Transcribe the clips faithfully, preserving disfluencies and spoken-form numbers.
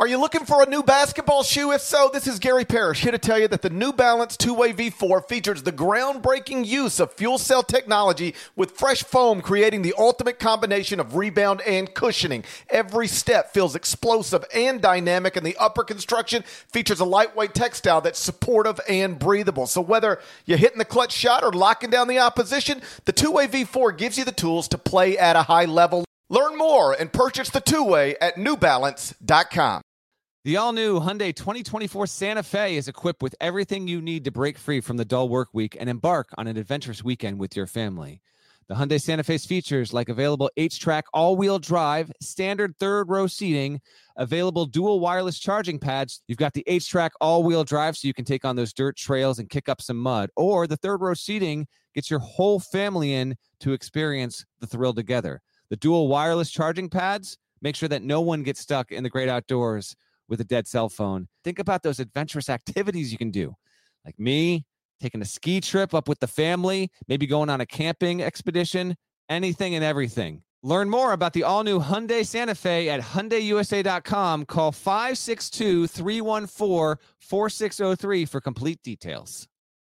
Are you looking for a new basketball shoe? If so, this is Gary Parrish here to tell you that the New Balance two-way V four features the groundbreaking use of fuel cell technology with fresh foam, creating the ultimate combination of rebound and cushioning. Every step feels explosive and dynamic, and the upper construction features a lightweight textile that's supportive and breathable. So whether you're hitting the clutch shot or locking down the opposition, the two-way V four gives you the tools to play at a high level. Learn more and purchase the two-way at new balance dot com. The all-new Hyundai twenty twenty-four Santa Fe is equipped with everything you need to break free from the dull work week and embark on an adventurous weekend with your family. The Hyundai Santa Fe's features like available H-Track all-wheel drive, standard third-row seating, available dual wireless charging pads. You've got the H-Track all-wheel drive so you can take on those dirt trails and kick up some mud. Or the third-row seating gets your whole family in to experience the thrill together. The dual wireless charging pads make sure that no one gets stuck in the great outdoors with a dead cell phone. Think about those adventurous activities you can do. Like me, taking a ski trip up with the family, maybe going on a camping expedition, anything and everything. Learn more about the all-new Hyundai Santa Fe at Hyundai U S A dot com. Call five six two, three one four, four six zero three for complete details.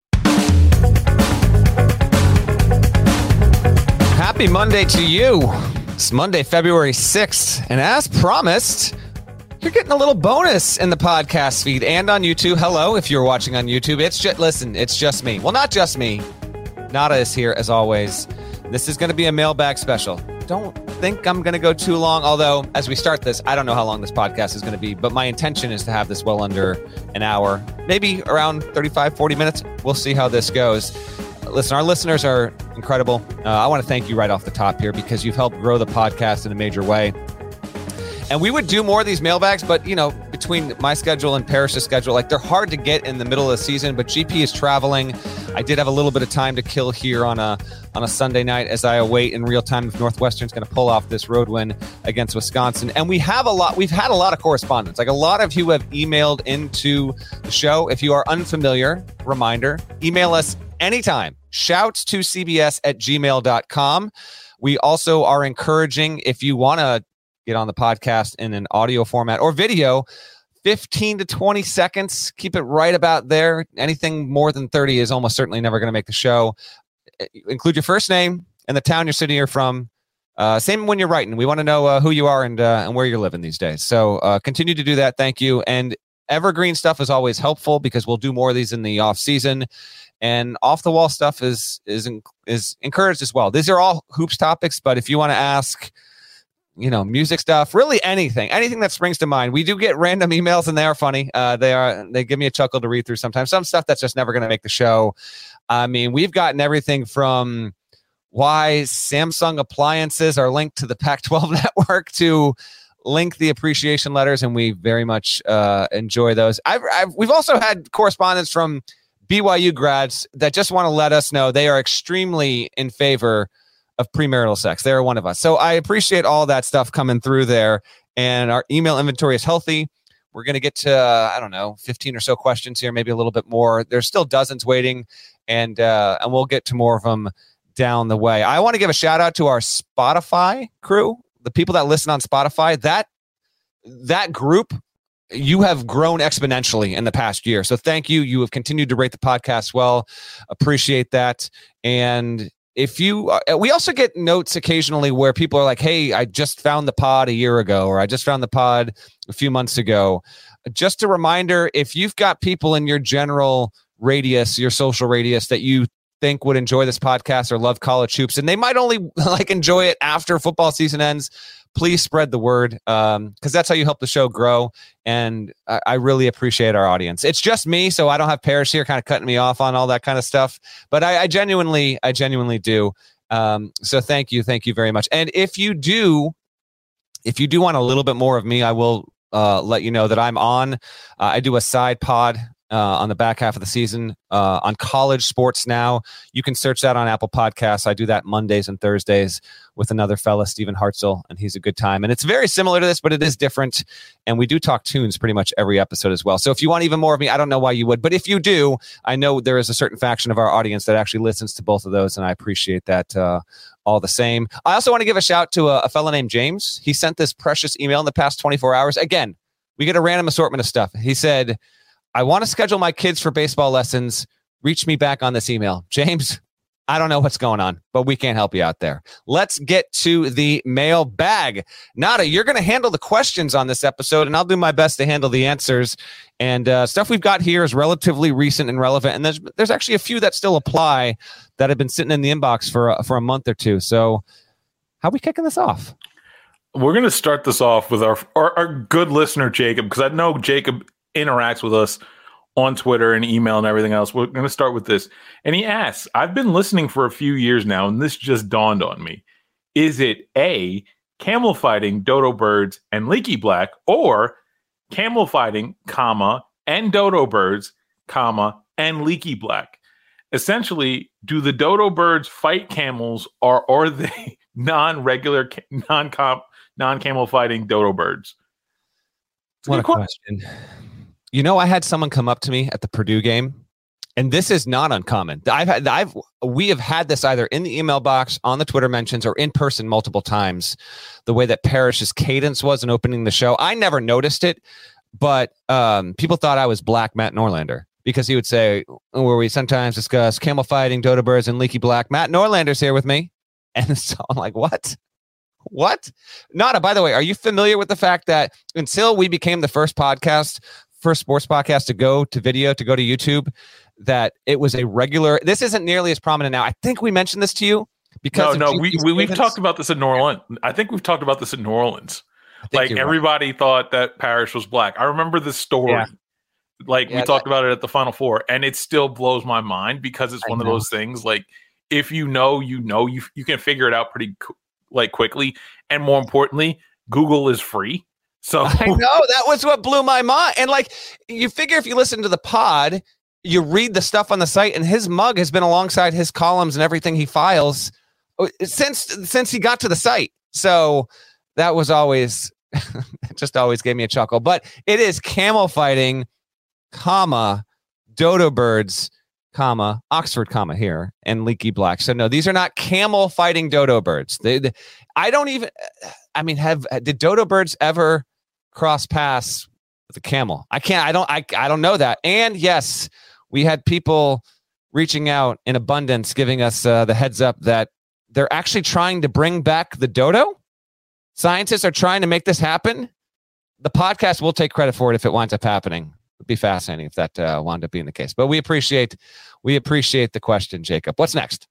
Happy Monday to you. It's Monday, February sixth, and as promised, you're getting a little bonus in the podcast feed and on YouTube. Hello, if you're watching on YouTube. It's just, listen, it's just me. Well, not just me. Nada is here, as always. This is going to be a mailbag special. Don't think I'm going to go too long, although as we start this, I don't know how long this podcast is going to be, but my intention is to have this well under an hour, maybe around thirty-five, forty minutes. We'll see how this goes. Listen, our listeners are incredible. Uh, I want to thank you right off the top here because you've helped grow the podcast in a major way. And we would do more of these mailbags, but, you know, between my schedule and Parrish's schedule, like they're hard to get in the middle of the season, but G P is traveling. I did have a little bit of time to kill here on a on a Sunday night as I await in real time if Northwestern's going to pull off this road win against Wisconsin. And we have a lot, we've had a lot of correspondence. Like a lot of you have emailed into the show. If you are unfamiliar, reminder, email us anytime. Shouts to C B S at gmail dot com. We also are encouraging, if you want to get on the podcast in an audio format or video, fifteen to twenty seconds. Keep it right about there. Anything more than thirty is almost certainly never going to make the show. Include your first name and the town you're sitting here from. Uh, same when you're writing. We want to know uh, who you are and uh, and where you're living these days. So uh, continue to do that. Thank you. And evergreen stuff is always helpful because we'll do more of these in the off season. And off the wall stuff is is is encouraged as well. These are all hoops topics, but if you want to ask, you know, music stuff, really anything, anything that springs to mind. We do get random emails and they are funny. Uh, they are, they give me a chuckle to read through sometimes. Some stuff that's just never going to make the show. I mean, we've gotten everything from why Samsung appliances are linked to the Pac twelve network to link the appreciation letters. And we very much uh, enjoy those. I've, I've, we've also had correspondence from B Y U grads that just want to let us know they are extremely in favor of premarital sex. They're one of us. So I appreciate all that stuff coming through there. And our email inventory is healthy. We're going to get to, uh, I don't know, fifteen or so questions here, maybe a little bit more. There's still dozens waiting, and uh, and we'll get to more of them down the way. I want to give a shout out to our Spotify crew, the people that listen on Spotify. That that group, you have grown exponentially in the past year. So thank you. You have continued to rate the podcast well. Appreciate that. And if you, uh, we also get notes occasionally where people are like, hey, I just found the pod a year ago, or I just found the pod a few months ago. Just a reminder, if you've got people in your general radius, your social radius that you think would enjoy this podcast or love college hoops, and they might only like enjoy it after football season ends, please spread the word, um, because that's how you help the show grow. And I, I really appreciate our audience. It's just me, so I don't have Parrish here kind of cutting me off on all that kind of stuff. But I, I genuinely, I genuinely do. Um, so thank you, thank you very much. And if you do, if you do want a little bit more of me, I will uh, let you know that I'm on. Uh, I do a side pod Uh, on the back half of the season uh, on College Sports Now. You can search that on Apple Podcasts. I do that Mondays and Thursdays with another fella, Stephen Hartzell, and he's a good time. And it's very similar to this, but it is different. And we do talk tunes pretty much every episode as well. So if you want even more of me, I don't know why you would, but if you do, I know there is a certain faction of our audience that actually listens to both of those, and I appreciate that uh, all the same. I also want to give a shout to a, a fella named James. He sent this precious email in the past twenty-four hours. Again, We get a random assortment of stuff. He said, I want to schedule my kids for baseball lessons. Reach me back on this email. James, I don't know what's going on, but we can't help you out there. Let's get to the mail bag. Nada, you're going to handle the questions on this episode, and I'll do my best to handle the answers. And uh, stuff we've got here is relatively recent and relevant, and there's there's actually a few that still apply that have been sitting in the inbox for, uh, for a month or two. So how are we kicking this off? We're going to start this off with our, our, our good listener, Jacob, because I know Jacob interacts with us on Twitter and email and everything else. We're going to start with this. And he asks, I've been listening for a few years now, and this just dawned on me. Is it A, camel fighting, dodo birds, and leaky black, or camel fighting, comma, and dodo birds, comma, and leaky black? Essentially, do the dodo birds fight camels, or are they non-regular, non-comp, non-camel fighting dodo birds? It's a what a question. question. You know, I had someone come up to me at the Purdue game, and this is not uncommon. I've had, I've, we have had this either in the email box, on the Twitter mentions, or in person multiple times. The way that Parrish's cadence was in opening the show, I never noticed it, but um, people thought I was Black Matt Norlander because he would say, where we sometimes discuss camel fighting, dodo birds, and leaky black. Matt Norlander's here with me, and so I'm like, what? What? Nada, by the way, are you familiar with the fact that until we became the first podcast, first sports podcast to go to video, to go to YouTube, that it was a regular, this isn't nearly as prominent now. I think we mentioned this to you because no, no, we, we, we've talked about this in New Orleans. I think we've talked about this in New Orleans. Like everybody right. thought that Parrish was black. I remember this story. Yeah. Like yeah, we talked that, about it at the Final Four, and it still blows my mind because it's one I of know. those things. Like if you know, you know, you you can figure it out pretty like quickly, and more importantly, Google is free. So I know that was what blew my mind. And like you figure if you listen to the pod, you read the stuff on the site, and his mug has been alongside his columns and everything he files since since he got to the site. So that was always just always gave me a chuckle. But it is camel fighting, comma, dodo birds, comma, Oxford, comma here, and leaky black. So no, these are not camel fighting dodo birds. They, they I don't even. I mean, have did dodo birds ever cross paths with a camel? I can't. I don't. I. I don't know that. And yes, we had people reaching out in abundance, giving us uh, the heads up that they're actually trying to bring back the dodo. Scientists are trying to make this happen. The podcast will take credit for it if it winds up happening. It'd be fascinating if that uh, wound up being the case. But we appreciate we appreciate the question, Jacob. What's next?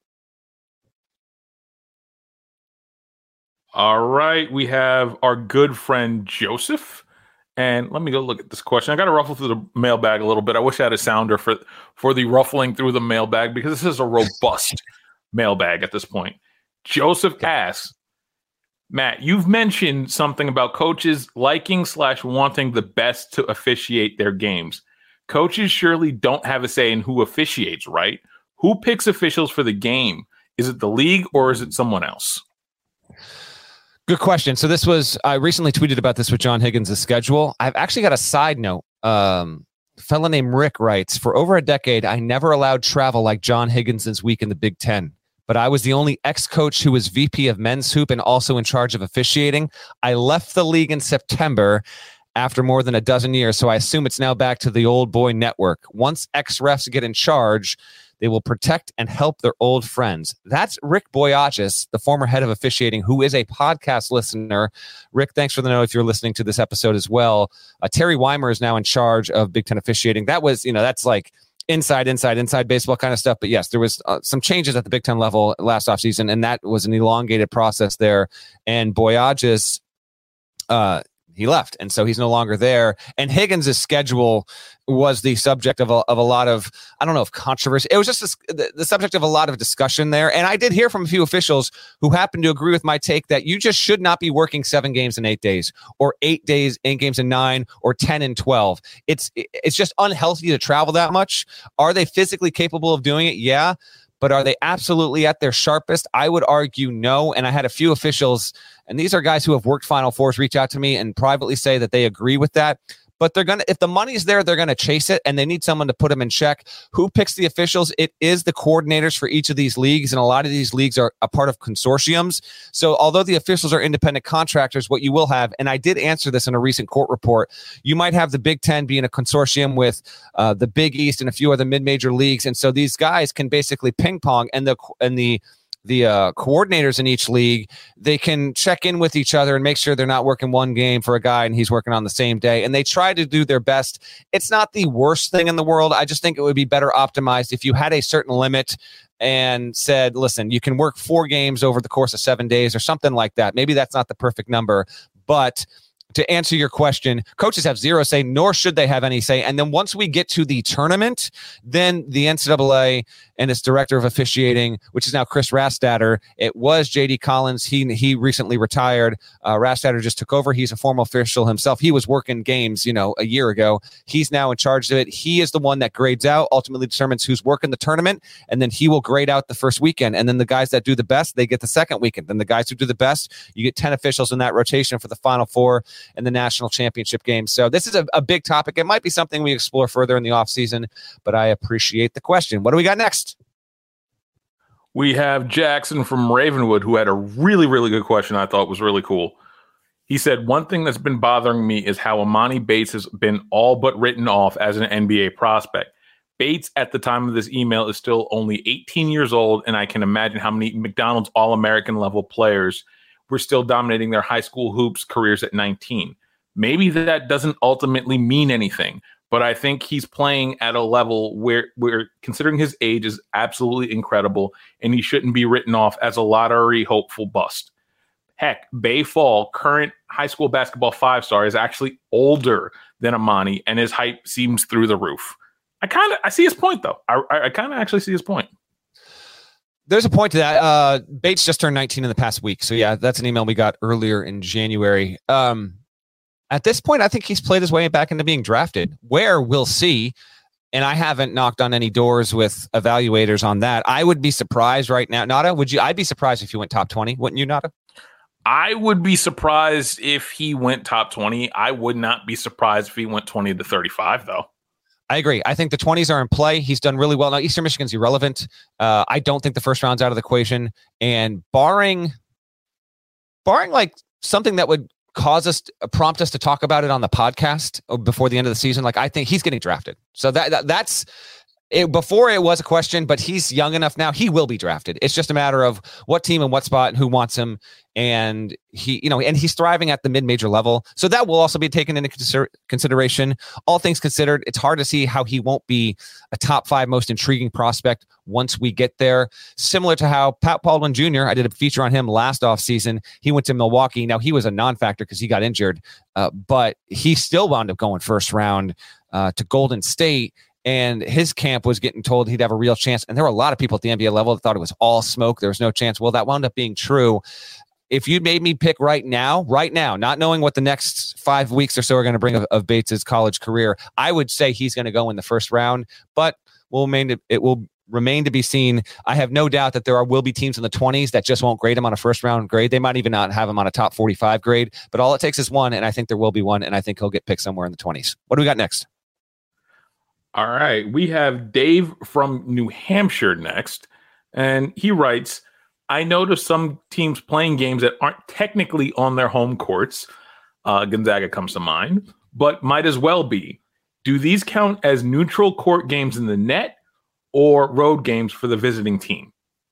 All right, we have our good friend Joseph. And let me go look at this question. I got to ruffle through the mailbag a little bit. I wish I had a sounder for, for the ruffling through the mailbag because this is a robust mailbag at this point. Joseph asks, Matt, you've mentioned something about coaches liking slash wanting the best to officiate their games. Coaches surely don't have a say in who officiates, right? Who picks officials for the game? Is it the league or is it someone else? Good question. So this was, I recently tweeted about this with John Higgins' schedule. I've actually got a side note. Um, a fellow named Rick writes, for over a decade, I never allowed travel like John Higgins' week in the Big Ten. But I was the only ex-coach who was V P of men's hoop and also in charge of officiating. I left the league in September after more than a dozen years, so I assume it's now back to the old boy network. Once ex-refs get in charge, they will protect and help their old friends. That's Rick Boyages, the former head of officiating, who is a podcast listener. Rick, thanks for the note if you're listening to this episode as well. Uh, Terry Weimer is now in charge of Big Ten officiating. That was, you know, that's like inside, inside, inside baseball kind of stuff. But yes, there was uh, some changes at the Big Ten level last offseason, and that was an elongated process there. And Boyages, uh, he left, and so he's no longer there. And Higgins' schedule was the subject of a, of a lot of, I don't know if controversy. It was just a, the, the subject of a lot of discussion there. And I did hear from a few officials who happened to agree with my take that you just should not be working seven games in eight days or eight days, eight games in nine or ten and twelve. It's, it's just unhealthy to travel that much. Are they physically capable of doing it? Yeah. But are they absolutely at their sharpest? I would argue no. And I had a few officials, and these are guys who have worked Final Fours, reach out to me and privately say that they agree with that. but they're going to, if the money's there, they're going to chase it, and they need someone to put them in check. Who picks the officials? It is the coordinators for each of these leagues, and a lot of these leagues are a part of consortiums. So although the officials are independent contractors, what you will have, and I did answer this in a recent court report, you might have the Big Ten being a consortium with uh, the Big East and a few other mid-major leagues, and so these guys can basically ping pong, and the and the the uh, coordinators in each league, they can check in with each other and make sure they're not working one game for a guy and he's working on the same day. And they try to do their best. It's not the worst thing in the world. I just think it would be better optimized if you had a certain limit and said, listen, you can work four games over the course of seven days or something like that. Maybe that's not the perfect number, but to answer your question, coaches have zero say, nor should they have any say. And then once we get to the tournament, then the N C double A and its director of officiating, which is now Chris Rastatter, it was J D Collins. He he recently retired. Uh, Rastatter just took over. He's a former official himself. He was working games, you know, a year ago. He's now in charge of it. He is the one that grades out, ultimately determines who's working the tournament, and then he will grade out the first weekend. And then the guys that do the best, they get the second weekend. Then the guys who do the best, you get ten officials in that rotation for the Final Four and the national championship game. So this is a, a big topic. It might be something we explore further in the offseason, but I appreciate the question. What do we got next? We have Jackson from Ravenwood, who had a really, really good question I thought was really cool. He said, one thing that's been bothering me is how Emoni Bates has been all but written off as an N B A prospect. Bates, at the time of this email, is still only eighteen years old, and I can imagine how many McDonald's All-American level players were still dominating their high school hoops careers at nineteen. Maybe that doesn't ultimately mean anything, but I think he's playing at a level where, where considering his age, is absolutely incredible, and he shouldn't be written off as a lottery hopeful bust. Heck, Bay Fall, current high school basketball five-star, is actually older than Emoni, and his hype seems through the roof. I kind of I see his point, though. I, I kind of actually see his point. There's a point to that. Uh, Bates just turned nineteen in the past week. So, yeah, that's an email we got earlier in January. Um, at this point, I think he's played his way back into being drafted. Where we'll see, and I haven't knocked on any doors with evaluators on that. I would be surprised right now. Nada, would you? I'd be surprised if you went top twenty. Wouldn't you, Nada? I would be surprised if he went top twenty. I would not be surprised if he went twenty to thirty-five, though. I agree. I think the twenties are in play. He's done really well. Now, Eastern Michigan's irrelevant. Uh, I don't think the first round's out of the equation. And barring, barring like something that would cause us, uh, prompt us to talk about it on the podcast before the end of the season, like I think he's getting drafted. So that, that that's it. Before it was a question, but he's young enough now. He will be drafted. It's just a matter of what team and what spot and who wants him. And he, you know, and he's thriving at the mid-major level. So that will also be taken into consider- consideration. All things considered, it's hard to see how he won't be a top five most intriguing prospect once we get there. Similar to how Pat Baldwin Junior, I did a feature on him last offseason. He went to Milwaukee. Now, he was a non-factor because he got injured, uh, but he still wound up going first round uh, to Golden State. And his camp was getting told he'd have a real chance. And there were a lot of people at the N B A level that thought it was all smoke. There was no chance. Well, that wound up being true. If you made me pick right now, right now, not knowing what the next five weeks or so are going to bring of, of Bates's college career, I would say he's going to go in the first round, but will remain to, it will remain to be seen. I have no doubt that there are will be teams in the twenties that just won't grade him on a first round grade. They might even not have him on a top forty-five grade, but all it takes is one, and I think there will be one, and I think he'll get picked somewhere in the twenties. What do we got next? All right. We have Dave from New Hampshire next, and he writes, I noticed some teams playing games that aren't technically on their home courts. Uh, Gonzaga comes to mind, but might as well be. Do these count as neutral court games in the net or road games for the visiting team?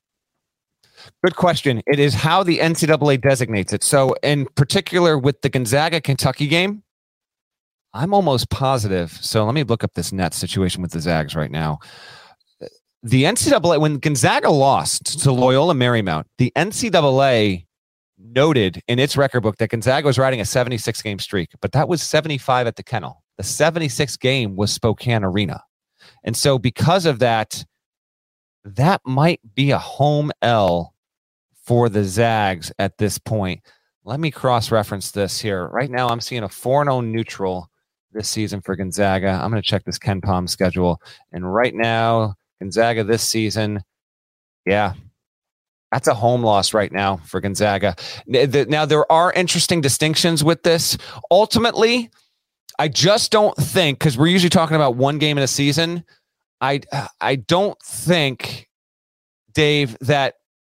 Good question. It is how the N C double A designates it. So in particular with the Gonzaga-Kentucky game, I'm almost positive. So let me look up this net situation with the Zags right now. The N C double A, when Gonzaga lost to Loyola Marymount, the N C double A noted in its record book that Gonzaga was riding a seventy-six game streak, but that was seventy-five at the Kennel. The seventy-sixth game was Spokane Arena. And so because of that, that might be a home L for the Zags at this point. Let me cross-reference this here. Right now, I'm seeing a four and oh neutral this season for Gonzaga. I'm going to check this Ken Pom schedule. And right now, Gonzaga this season, yeah, that's a home loss right now for Gonzaga. Now, there are interesting distinctions with this. Ultimately, I just don't think, because we're usually talking about one game in a season. I I don't think, Dave, that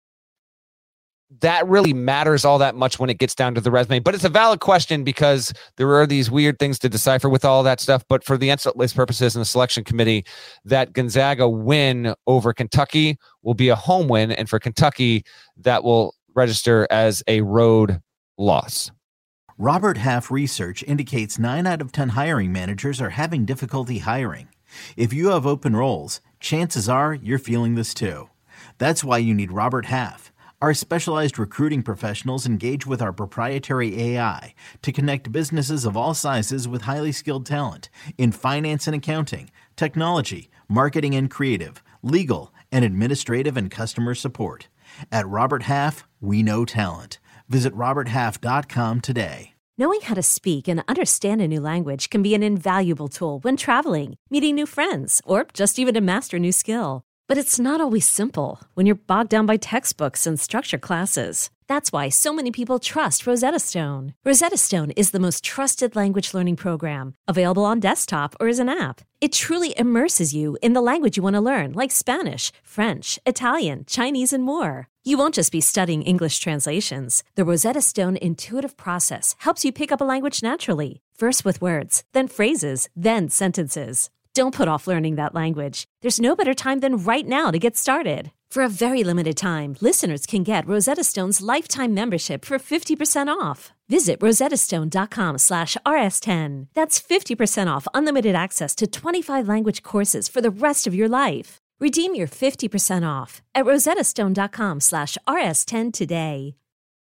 that really matters all that much when it gets down to the resume. But it's a valid question because there are these weird things to decipher with all that stuff. But for the N C double A's purposes and the selection committee, that Gonzaga win over Kentucky will be a home win. And for Kentucky, that will register as a road loss. Robert Half research indicates nine out of ten hiring managers are having difficulty hiring. If you have open roles, chances are you're feeling this too. That's why you need Robert Half. Our specialized recruiting professionals engage with our proprietary A I to connect businesses of all sizes with highly skilled talent in finance and accounting, technology, marketing and creative, legal, and administrative and customer support. At Robert Half, we know talent. Visit robert half dot com today. Knowing how to speak and understand a new language can be an invaluable tool when traveling, meeting new friends, or just even to master a new skill. But it's not always simple when you're bogged down by textbooks and structured classes. That's why so many people trust Rosetta Stone. Rosetta Stone is the most trusted language learning program, available on desktop or as an app. It truly immerses you in the language you want to learn, like Spanish, French, Italian, Chinese, and more. You won't just be studying English translations. The Rosetta Stone intuitive process helps you pick up a language naturally, first with words, then phrases, then sentences. Don't put off learning that language. There's no better time than right now to get started. For a very limited time, listeners can get Rosetta Stone's lifetime membership for fifty percent off. Visit rosettastone.com slash rs10. That's fifty percent off unlimited access to twenty-five language courses for the rest of your life. Redeem your fifty percent off at rosettastone.com slash rs10 today.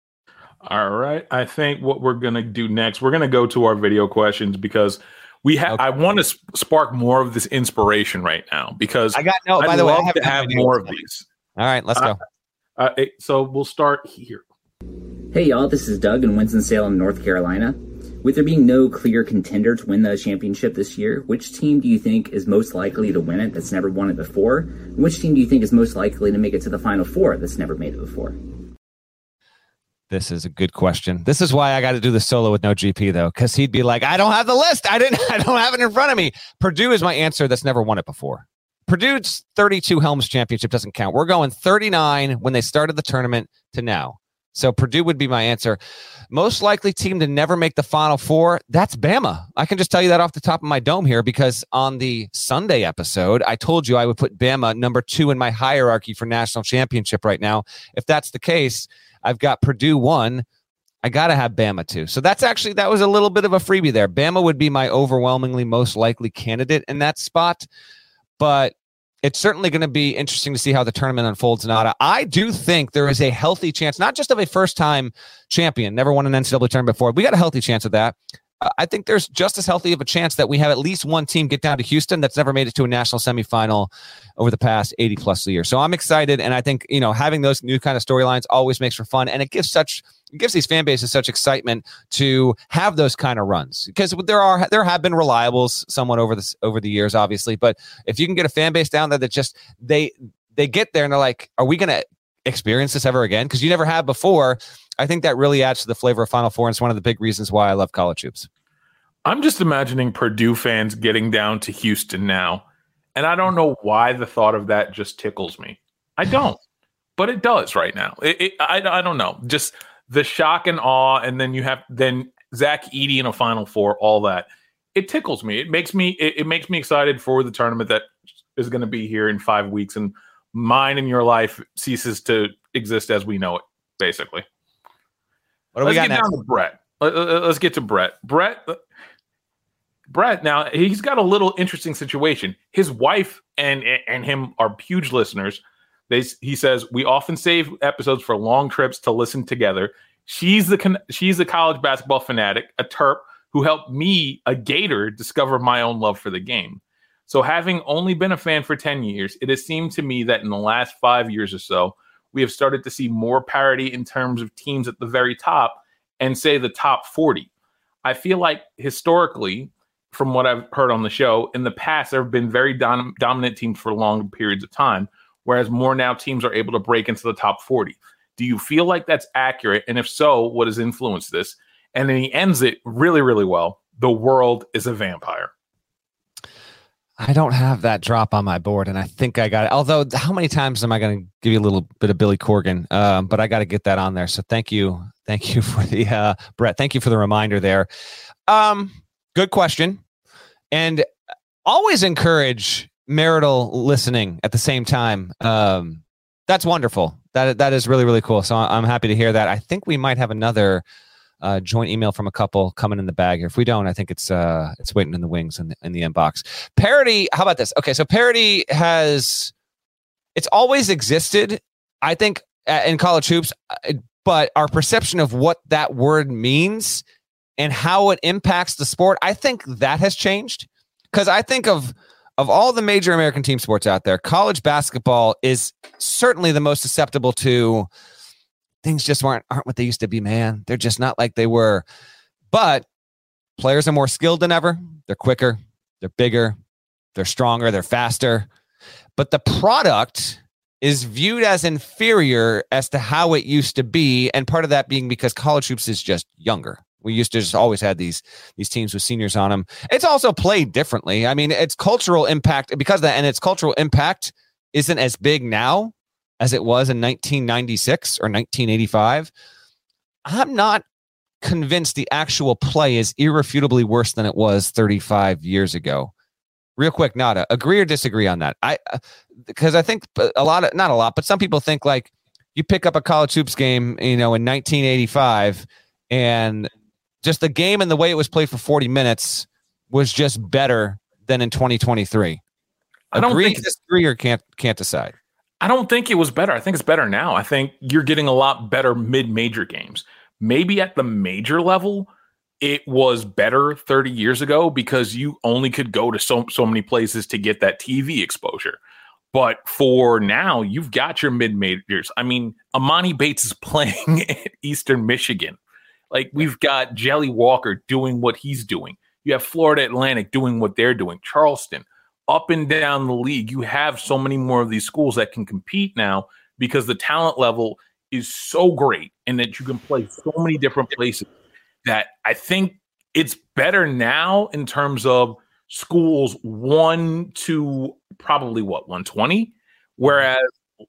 All right. I think what we're going to do next, we're going to go to our video questions because we have. Okay. I want to sp- spark more of this inspiration right now because I got no. By I'd the way, love I have to have more of these. All right, let's go. Uh, uh, so we'll start here. Hey y'all, this is Doug in Winston-Salem, North Carolina. With there being no clear contender to win the championship this year, which team do you think is most likely to win it that's never won it before? And which team do you think is most likely to make it to the Final Four that's never made it before? This is a good question. This is why I got to do the solo with no G P, though, because he'd be like, I don't have the list. I didn't. I don't have it in front of me. Purdue is my answer that's never won it before. Purdue's thirty-two Helms championship doesn't count. We're going thirty-nine when they started the tournament to now. So Purdue would be my answer. Most likely team to never make the Final Four, that's Bama. I can just tell you that off the top of my dome here because on the Sunday episode, I told you I would put Bama number two in my hierarchy for national championship right now. If that's the case, I've got Purdue one. I got to have Bama two. So that's actually, that was a little bit of a freebie there. Bama would be my overwhelmingly most likely candidate in that spot. But it's certainly going to be interesting to see how the tournament unfolds in Nada. I do think there is a healthy chance, not just of a first-time champion, never won an N C double A tournament before. We got a healthy chance of that. Uh, I think there's just as healthy of a chance that we have at least one team get down to Houston that's never made it to a national semifinal over the past eighty plus years. So I'm excited, and I think, you know, having those new kind of storylines always makes for fun, and it gives such it gives these fan bases such excitement to have those kind of runs because there are there have been reliables somewhat over this over the years, obviously, but if you can get a fan base down there that just they they get there and they're like, are we going to experience this ever again? Because you never have before. I think that really adds to the flavor of Final Four, and it's one of the big reasons why I love college hoops. I'm just imagining Purdue fans getting down to Houston now, and I don't know why the thought of that just tickles me. I don't, but it does right now. It, it, I, I don't know. Just the shock and awe, and then you have then Zach Edey in a Final Four, all that. It tickles me. It makes me it, it makes me excited for the tournament that is going to be here in five weeks, and mine and your life ceases to exist as we know it, basically. What do Let's we got get next? down to Brett. Let's get to Brett. Brett, Brett. Now he's got a little interesting situation. His wife and and him are huge listeners. They he says we often save episodes for long trips to listen together. She's the she's a college basketball fanatic, a Terp who helped me, a Gator, discover my own love for the game. So having only been a fan for ten years, it has seemed to me that in the last five years or so, we have started to see more parity in terms of teams at the very top and say the top forty. I feel like historically, from what I've heard on the show, in the past, there have been very dom- dominant teams for long periods of time, whereas more now teams are able to break into the top forty. Do you feel like that's accurate? And if so, what has influenced this? And then he ends it really, really well. the world is a vampire. I don't have that drop on my board, and I think I got it. Although, how many times am I going to give you a little bit of Billy Corgan? Um, but I got to get that on there. So thank you. Thank you for the, uh, Brett, thank you for the reminder there. Um, good question. And always encourage marital listening at the same time. Um, that's wonderful. That That is really, really cool. So I'm happy to hear that. I think we might have another Uh, joint email from a couple coming in the bag here. If we don't, I think it's uh, it's waiting in the wings in the, in the inbox. Parody, how about this? Okay, so parody has, it's always existed, I think, uh, in college hoops, uh, but our perception of what that word means and how it impacts the sport, I think that has changed. Because I think of of all the major American team sports out there, college basketball is certainly the most susceptible to things just aren't, aren't what they used to be, man. They're just not like they were. But players are more skilled than ever. They're quicker. They're bigger. They're stronger. They're faster. But the product is viewed as inferior as to how it used to be. And part of that being because college hoops is just younger. We used to just always had these, these teams with seniors on them. It's also played differently. I mean, its cultural impact, because of that, and its cultural impact isn't as big now as it was in nineteen ninety-six or nineteen eighty-five, I'm not convinced the actual play is irrefutably worse than it was thirty-five years ago. Real quick, Nada, agree or disagree on that? I because I think a lot of, not a lot, but some people think like you pick up a college hoops game, you know, in nineteen eighty-five, and just the game and the way it was played for forty minutes was just better than in twenty twenty-three. I don't agree, think disagree, or can't can't decide. I don't think it was better. I think it's better now. I think you're getting a lot better mid-major games. Maybe at the major level, it was better thirty years ago because you only could go to so, so many places to get that T V exposure. But for now, you've got your mid-majors. I mean, Amani Bates is playing at Eastern Michigan. Like, we've got Jelly Walker doing what he's doing. You have Florida Atlantic doing what they're doing. Charleston. Up and down the league, you have so many more of these schools that can compete now because the talent level is so great and that you can play so many different places that I think it's better now in terms of schools one to probably what, one twenty? Whereas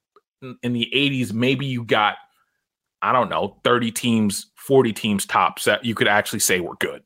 in the eighties, maybe you got, I don't know, thirty teams, forty teams tops that you could actually say were good.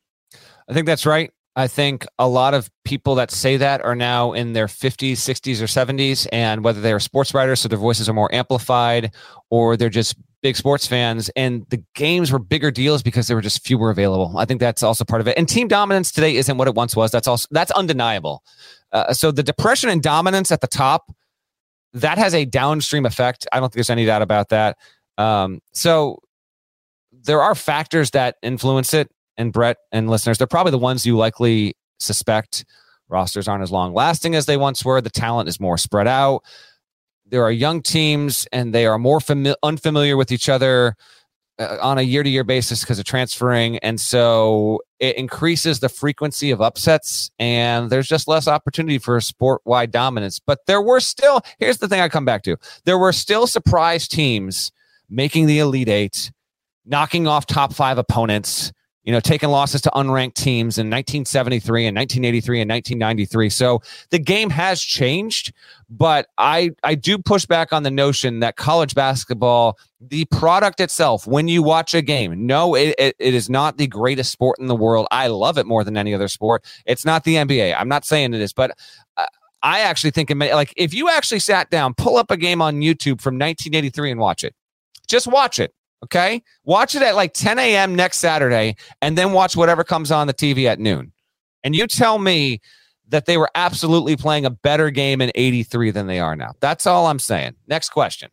I think that's right. I think a lot of people that say that are now in their fifties, sixties, or seventies, and whether they're sports writers, so their voices are more amplified, or they're just big sports fans, and the games were bigger deals because there were just fewer available. I think that's also part of it. And team dominance today isn't what it once was. That's also that's undeniable. Uh, so the depression and dominance at the top, that has a downstream effect. I don't think there's any doubt about that. Um, so there are factors that influence it. And Brett and listeners, they're probably the ones you likely suspect. Rosters aren't as long lasting as they once were. The talent is more spread out. There are young teams, and they are more fami- unfamiliar with each other uh, on a year-to-year basis because of transferring. And so it increases the frequency of upsets, and there's just less opportunity for sport-wide dominance. But there were still, here's the thing I come back to. There were still surprise teams making the Elite Eight, knocking off top five opponents, you know, taking losses to unranked teams in nineteen seventy-three and nineteen eighty-three and nineteen ninety-three. So the game has changed, but I, I do push back on the notion that college basketball, the product itself, when you watch a game, no, it, it, it is not the greatest sport in the world. I love it more than any other sport. It's not the N B A. I'm not saying it is, but uh, I actually think, it may, like, if you actually sat down, pull up a game on YouTube from nineteen eighty-three and watch it, just watch it. Okay, watch it at like ten a.m. next Saturday, and then watch whatever comes on the T V at noon. And you tell me that they were absolutely playing a better game in eighty-three than they are now. That's all I'm saying. Next question.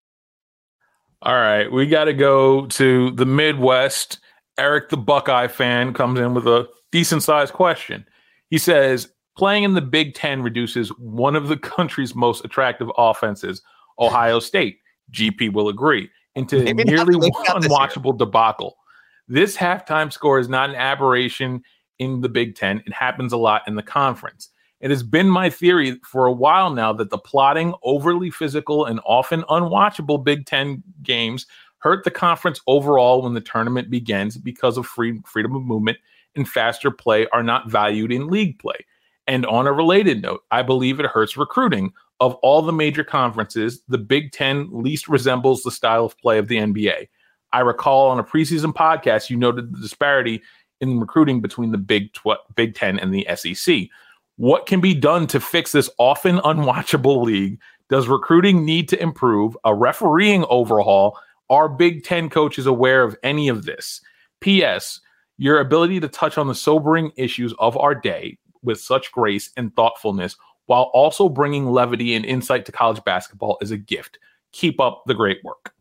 All right, we got to go to the Midwest. Eric, the Buckeye fan, comes in with a decent-sized question. He says, playing in the Big Ten reduces one of the country's most attractive offenses, Ohio State. G P will agree. Into Maybe nearly not, unwatchable debacle. This halftime score is not an aberration in the Big Ten. It happens a lot in the conference. It has been my theory for a while now that the plotting, overly physical, and often unwatchable Big Ten games hurt the conference overall when the tournament begins because of free, freedom of movement and faster play are not valued in league play. And on a related note, I believe it hurts recruiting. Of all the major conferences, the Big Ten least resembles the style of play of the N B A. I recall on a preseason podcast, you noted the disparity in recruiting between the Big tw- Big Ten and the S E C. What can be done to fix this often unwatchable league? Does recruiting need to improve? A refereeing overhaul? Are Big Ten coaches aware of any of this? P S. Your ability to touch on the sobering issues of our day with such grace and thoughtfulness while also bringing levity and insight to college basketball is a gift. Keep up the great work.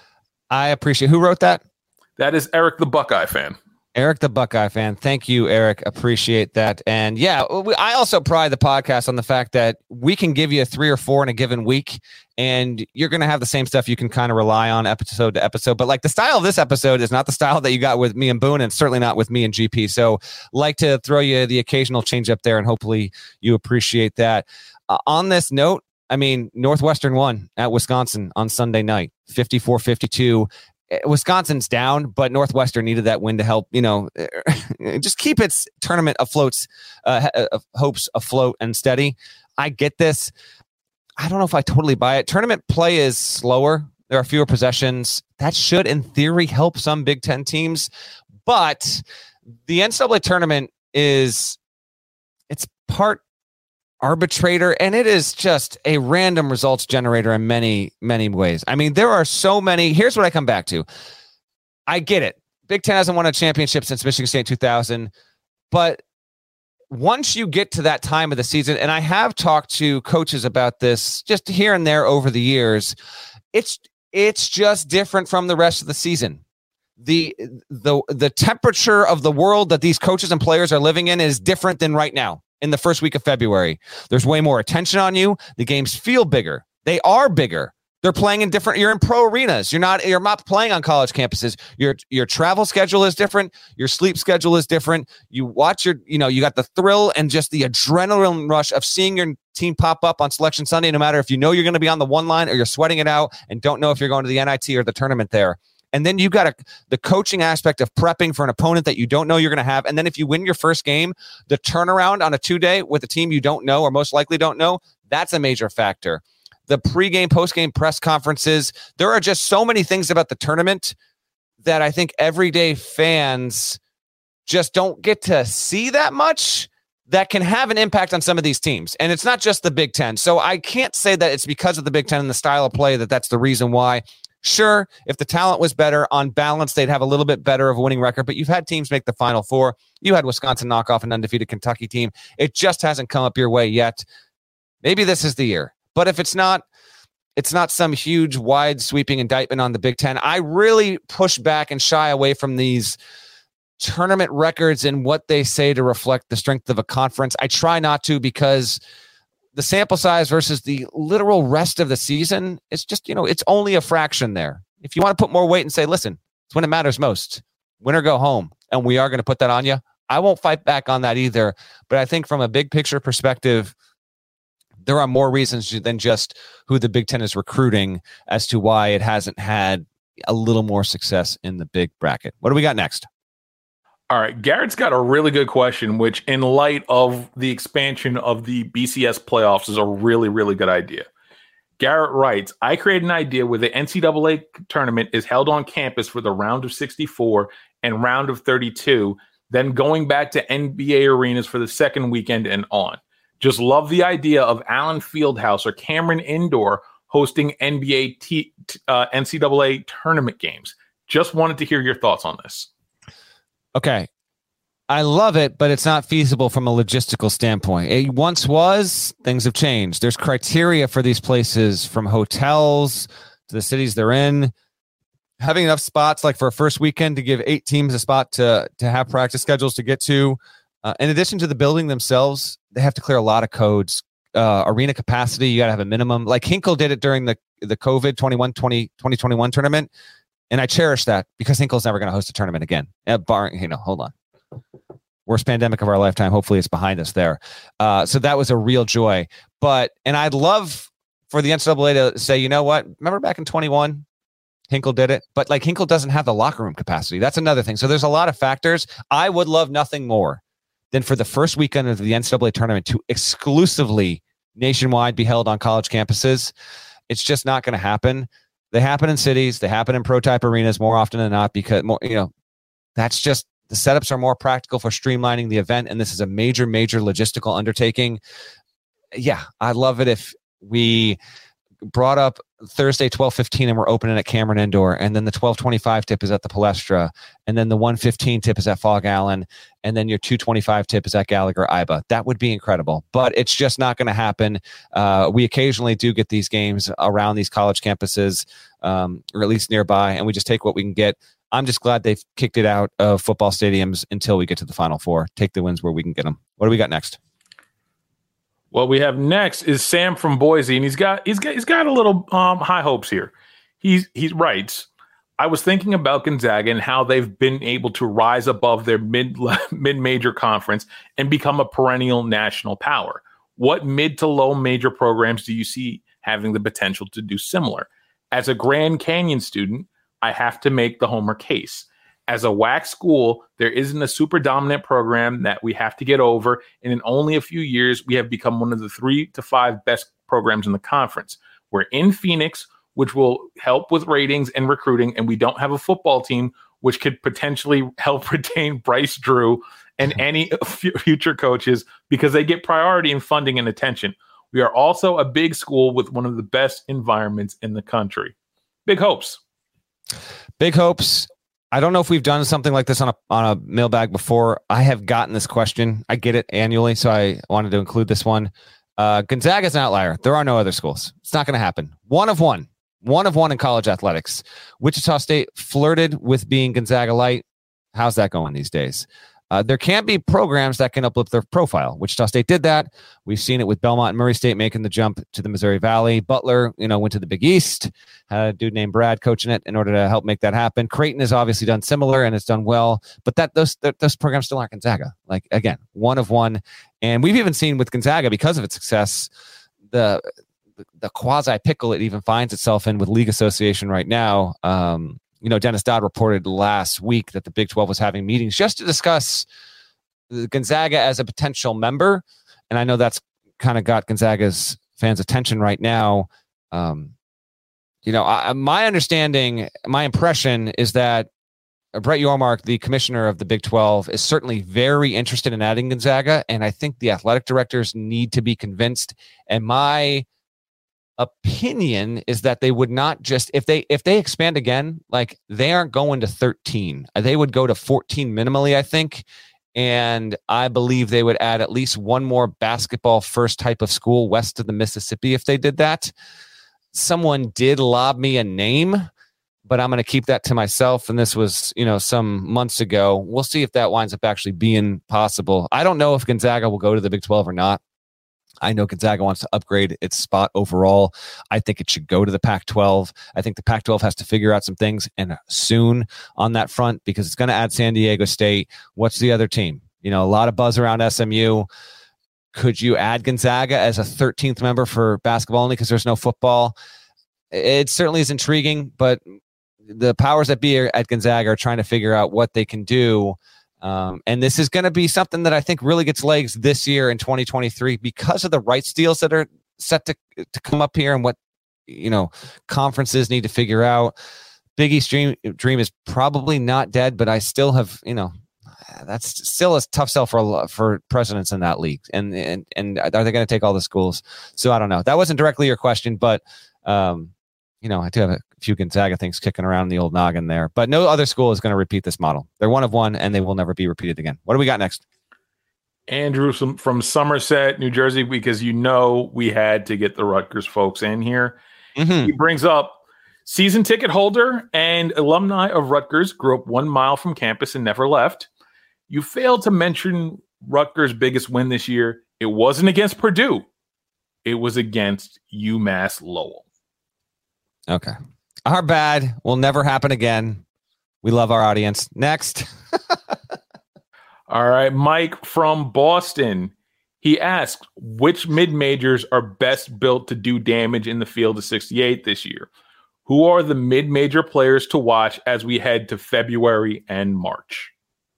I appreciate. Who wrote that? That is Eric the Buckeye fan. Eric the Buckeye fan. Thank you, Eric. Appreciate that. And yeah, we, I also pride the podcast on the fact that we can give you a three or four in a given week, and you're going to have the same stuff you can kind of rely on episode to episode. But like the style of this episode is not the style that you got with me and Boone, and certainly not with me and G P. So like to throw you the occasional change up there, and hopefully you appreciate that. Uh, on this note, I mean, Northwestern won at Wisconsin on Sunday night, fifty-four fifty-two. Wisconsin's down, but Northwestern needed that win to help, you know, just keep its tournament afloat, uh, hopes afloat and steady. I get this. I don't know if I totally buy it. Tournament play is slower. There are fewer possessions. That should, in theory, help some Big Ten teams. But the N C double A tournament is, it's part arbitrator, and it is just a random results generator in many, many ways. I mean, there are so many. Here's what I come back to. I get it. Big Ten hasn't won a championship since Michigan State two thousand, but once you get to that time of the season, and I have talked to coaches about this just here and there over the years, it's it's just different from the rest of the season. The the the temperature of the world that these coaches and players are living in is different than right now. In the first week of February, there's way more attention on you. The games feel bigger. They are bigger. They're playing in different. You're in pro arenas. You're not. You're not playing on college campuses. Your your travel schedule is different. Your sleep schedule is different. You watch your. You know. You got the thrill and just the adrenaline rush of seeing your team pop up on Selection Sunday. No matter if you know you're going to be on the one line or you're sweating it out and don't know if you're going to the N I T or the tournament there. And then you got a, the coaching aspect of prepping for an opponent that you don't know you're going to have. And then if you win your first game, the turnaround on a two-day with a team you don't know or most likely don't know, that's a major factor. The pregame, postgame press conferences, there are just so many things about the tournament that I think everyday fans just don't get to see that much that can have an impact on some of these teams. And it's not just the Big Ten. So I can't say that it's because of the Big Ten and the style of play that that's the reason why. Sure, if the talent was better, on balance, they'd have a little bit better of a winning record, but you've had teams make the Final Four. You had Wisconsin knock off an undefeated Kentucky team. It just hasn't come up your way yet. Maybe this is the year. But if it's not, it's not some huge, wide sweeping indictment on the Big Ten. I really push back and shy away from these tournament records and what they say to reflect the strength of a conference. I try not to, because the sample size versus the literal rest of the season, it's just, you know, it's only a fraction there. If you want to put more weight and say, listen, it's when it matters most, win or go home, and we are going to put that on you, I won't fight back on that either. But I think from a big picture perspective, there are more reasons than just who the Big Ten is recruiting as to why it hasn't had a little more success in the big bracket. What do we got next? All right, Garrett's got a really good question, which in light of the expansion of the B C S playoffs is a really, really good idea. Garrett writes, I created an idea where the N C double A tournament is held on campus for the round of sixty-four and round of thirty-two, then going back to N B A arenas for the second weekend and on. Just love the idea of Allen Fieldhouse or Cameron Indoor hosting N B A T, uh, N C double A tournament games. Just wanted to hear your thoughts on this. Okay. I love it, but it's not feasible from a logistical standpoint. It once was. Things have changed. There's criteria for these places, from hotels to the cities they're in. Having enough spots, like for a first weekend, to give eight teams a spot to, to have practice schedules to get to. Uh, in addition to the building themselves, they have to clear a lot of codes. Uh, arena capacity, you got to have a minimum. Like Hinkle did it during the, the COVID twenty-one twenty, twenty twenty-one tournament. And I cherish that, because Hinkle's never going to host a tournament again. Uh, barring, you know, hold on. Worst pandemic of our lifetime. Hopefully it's behind us there. Uh, so that was a real joy. But, and I'd love for the N C double A to say, you know what? Remember back in twenty-one, Hinkle did it, but like Hinkle doesn't have the locker room capacity. That's another thing. So there's a lot of factors. I would love nothing more than for the first weekend of the N C double A tournament to exclusively nationwide be held on college campuses. It's just not going to happen. They happen in cities. They happen in pro-type arenas more often than not because, more, you know, that's just, the setups are more practical for streamlining the event, and this is a major, major logistical undertaking. Yeah, I'd love it if we brought up Thursday twelve fifteen and we're opening at Cameron Indoor, and then the twelve twenty-five tip is at the Palestra, and then the one fifteen tip is at Fog Allen, and then your two twenty-five tip is at Gallagher Iba. That would be incredible, but it's just not going to happen. Uh, we occasionally do get these games around these college campuses, um, or at least nearby, and we just take what we can get. I'm just glad they've kicked it out of football stadiums until we get to the Final Four. Take the wins where we can get them. What do we got next? What we have next is Sam from Boise, and he's got he's got he's got a little um, high hopes here. He's he writes, I was thinking about Gonzaga and how they've been able to rise above their mid mid major conference and become a perennial national power. What mid to low major programs do you see having the potential to do similar? As a Grand Canyon student, I have to make the Homer case. As a W A C school, there isn't a super dominant program that we have to get over, and in only a few years, we have become one of the three to five best programs in the conference. We're in Phoenix, which will help with ratings and recruiting, and we don't have a football team, which could potentially help retain Bryce Drew and any f- future coaches because they get priority in funding and attention. We are also a big school with one of the best environments in the country. Big hopes. Big hopes. I don't know if we've done something like this on a on a mailbag before. I have gotten this question. I get it annually, so I wanted to include this one. Uh, Gonzaga is an outlier. There are no other schools. It's not going to happen. One of one. One of one in college athletics. Wichita State flirted with being Gonzaga light. How's that going these days? Uh, there can be programs that can uplift their profile. Wichita State did that. We've seen it with Belmont and Murray State making the jump to the Missouri Valley. Butler, you know, went to the Big East. Had a dude named Brad coaching it in order to help make that happen. Creighton has obviously done similar and it's done well, but that those those programs still aren't Gonzaga. Like again, one of one, and we've even seen with Gonzaga because of its success, the the quasi pickle it even finds itself in with league association right now. Um, You know, Dennis Dodd reported last week that the Big twelve was having meetings just to discuss Gonzaga as a potential member. And I know that's kind of got Gonzaga's fans' attention right now. Um, you know, I, my understanding, my impression is that Brett Yormark, the commissioner of the Big twelve, is certainly very interested in adding Gonzaga. And I think the athletic directors need to be convinced. And my opinion is that they would not just if they if they expand again, like they aren't going to thirteen. They would go to fourteen minimally, I think. And I believe they would add at least one more basketball first type of school west of the Mississippi if they did that. Someone did lob me a name, but I'm going to keep that to myself. And this was, you know, some months ago. We'll see if that winds up actually being possible. I don't know if Gonzaga will go to the Big twelve or not. I know Gonzaga wants to upgrade its spot overall. I think it should go to the Pac twelve. I think the Pac twelve has to figure out some things and soon on that front because it's going to add San Diego State. What's the other team? You know, a lot of buzz around S M U. Could you add Gonzaga as a thirteenth member for basketball only because there's no football? It certainly is intriguing, but the powers that be at Gonzaga are trying to figure out what they can do. Um, and this is going to be something that I think really gets legs this year in twenty twenty-three because of the rights deals that are set to to come up here and what, you know, conferences need to figure out. Big East dream, dream is probably not dead, but I still have, you know, that's still a tough sell for for presidents in that league. And and and are they going to take all the schools? So I don't know. That wasn't directly your question, but um, you know, I do have a few Gonzaga things kicking around in the old noggin there, but no other school is going to repeat this model. They're one of one and they will never be repeated again. What do we got next? Andrew from, from Somerset, New Jersey, because you know we had to get the Rutgers folks in here. Mm-hmm. He brings up season ticket holder and alumni of Rutgers, grew up one mile from campus and never left. You failed to mention Rutgers' biggest win this year. It wasn't against Purdue. It was against UMass Lowell. Okay. Our bad will never happen again. We love our audience. Next. All right. Mike from Boston. He asked, which mid-majors are best built to do damage in the field of sixty-eight this year? Who are the mid-major players to watch as we head to February and March?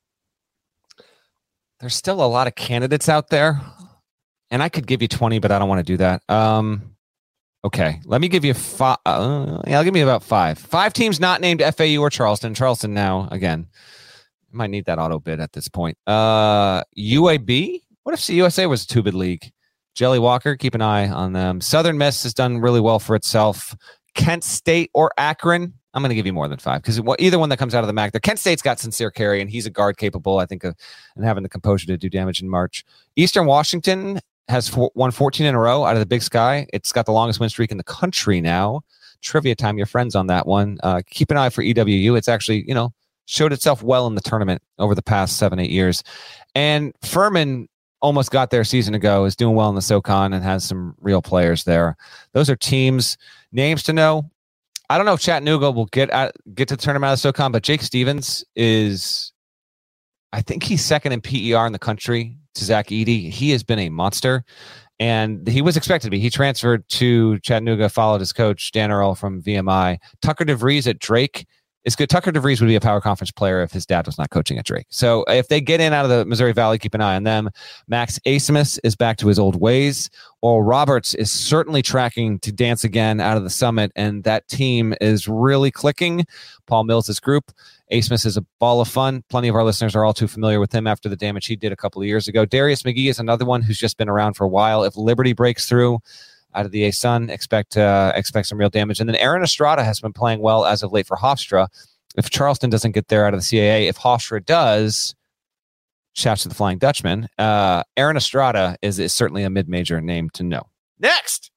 There's still a lot of candidates out there, and I could give you twenty, but I don't want to do that. Um, okay, let me give you five. Uh, yeah, I'll give you about five. Five teams not named F A U or Charleston. Charleston now, again, might need that auto bid at this point. Uh, U A B? What if U S A was a two-bid league? Jelly Walker, keep an eye on them. Southern Miss has done really well for itself. Kent State or Akron? I'm going to give you more than five because either one that comes out of the M A C there. Kent State's got Sincere Carey, and he's a guard capable, I think, of and having the composure to do damage in March. Eastern Washington has four, won fourteen in a row out of the Big Sky. It's got the longest win streak in the country now. Trivia time, your friends on that one. Uh, keep an eye for E W U. It's actually, you know, showed itself well in the tournament over the past seven, eight years. And Furman almost got there a season ago, is doing well in the SoCon and has some real players there. Those are teams, names to know. I don't know if Chattanooga will get at, get to the tournament out of SoCon, but Jake Stevens is, I think he's second in P E R in the country to Zach Edey. He has been a monster, and he was expected to be. He transferred to Chattanooga, followed his coach, Dan Earl from V M I. Tucker DeVries at Drake is good. Tucker DeVries would be a power conference player if his dad was not coaching at Drake. So if they get in out of the Missouri Valley, keep an eye on them. Max Asmus is back to his old ways. Oral Roberts is certainly tracking to dance again out of the Summit, and that team is really clicking. Paul Mills' group. Asmus is a ball of fun. Plenty of our listeners are all too familiar with him after the damage he did a couple of years ago. Darius McGee is another one who's just been around for a while. If Liberty breaks through out of the A-Sun, expect uh, expect some real damage. And then Aaron Estrada has been playing well as of late for Hofstra. If Charleston doesn't get there out of the C A A, if Hofstra does, shouts to the Flying Dutchman, uh, Aaron Estrada is, is certainly a mid-major name to know. Next!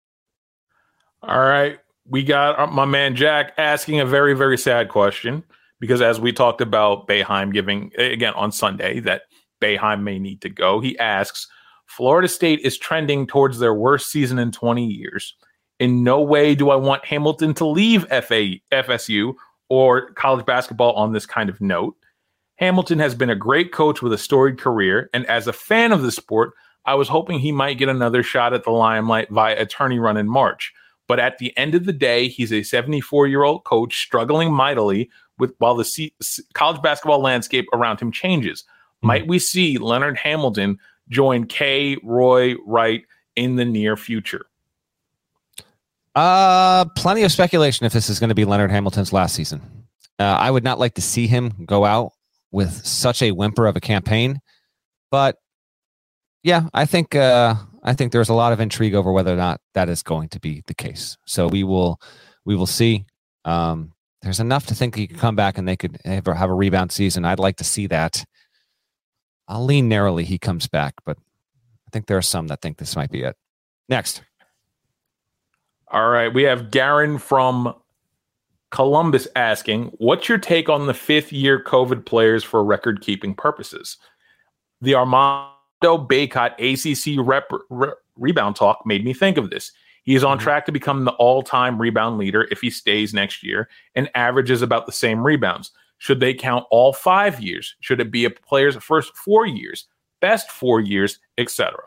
All right. We got my man Jack asking a very, very sad question because as we talked about Boeheim giving, again, on Sunday, that Boeheim may need to go. He asks, Florida State is trending towards their worst season in twenty years. In no way do I want Hamilton to leave F A, F S U or college basketball on this kind of note. Hamilton has been a great coach with a storied career, and as a fan of the sport, I was hoping he might get another shot at the limelight via a tourney run in March. But at the end of the day, he's a seventy-four-year-old coach struggling mightily with while the C- college basketball landscape around him changes. Mm-hmm. Might we see Leonard Hamilton join K. Roy Wright in the near future? Uh, plenty of speculation if this is going to be Leonard Hamilton's last season. Uh, I would not like to see him go out with such a whimper of a campaign, but yeah, I think uh, I think there's a lot of intrigue over whether or not that is going to be the case. So we will we will see. Um, there's enough to think he could come back and they could have a, have a rebound season. I'd like to see that. I'll lean narrowly he comes back, but I think there are some that think this might be it. Next. All right. We have Garen from Columbus asking, what's your take on the fifth year COVID players for record keeping purposes? The Armando Bacot A C C rep, re, rebound talk made me think of this. He is on mm-hmm. track to become the all-time rebound leader if he stays next year and averages about the same rebounds. Should they count all five years? Should it be a player's first four years, best four years, et cetera?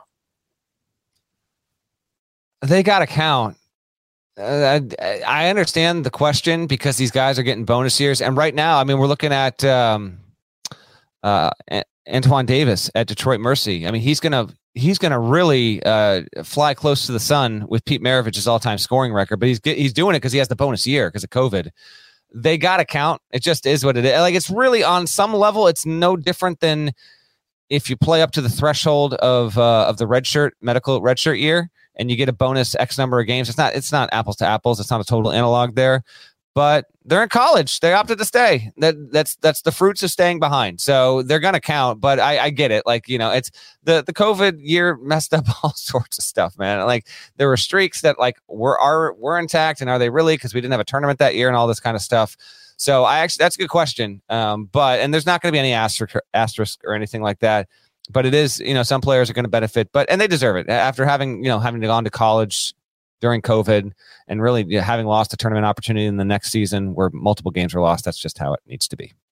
They got to count. Uh, I, I understand the question because these guys are getting bonus years. And right now, I mean, we're looking at um, uh, Antoine Davis at Detroit Mercy. I mean, he's going to he's gonna really uh, fly close to the sun with Pete Maravich's all-time scoring record. But he's he's doing it because he has the bonus year because of COVID. They got to count. It just is what it is. Like, it's really on some level, it's no different than if you play up to the threshold of uh, of the redshirt medical redshirt year and you get a bonus X number of games. It's not it's not apples to apples. It's not a total analog there, but they're in college. They opted to stay. That that's that's the fruits of staying behind. So they're gonna count. But I, I get it. Like, you know, it's the the COVID year messed up all sorts of stuff, man. Like, there were streaks that like were are were intact, and are they really? Because we didn't have a tournament that year and all this kind of stuff. So I actually that's a good question. Um, but and there's not going to be any asterisk asterisk or anything like that. But it is, you know, some players are going to benefit, but and they deserve it after having, you know, having gone to college during COVID and really, you know, having lost a tournament opportunity in the next season where multiple games were lost. That's just how it needs to be.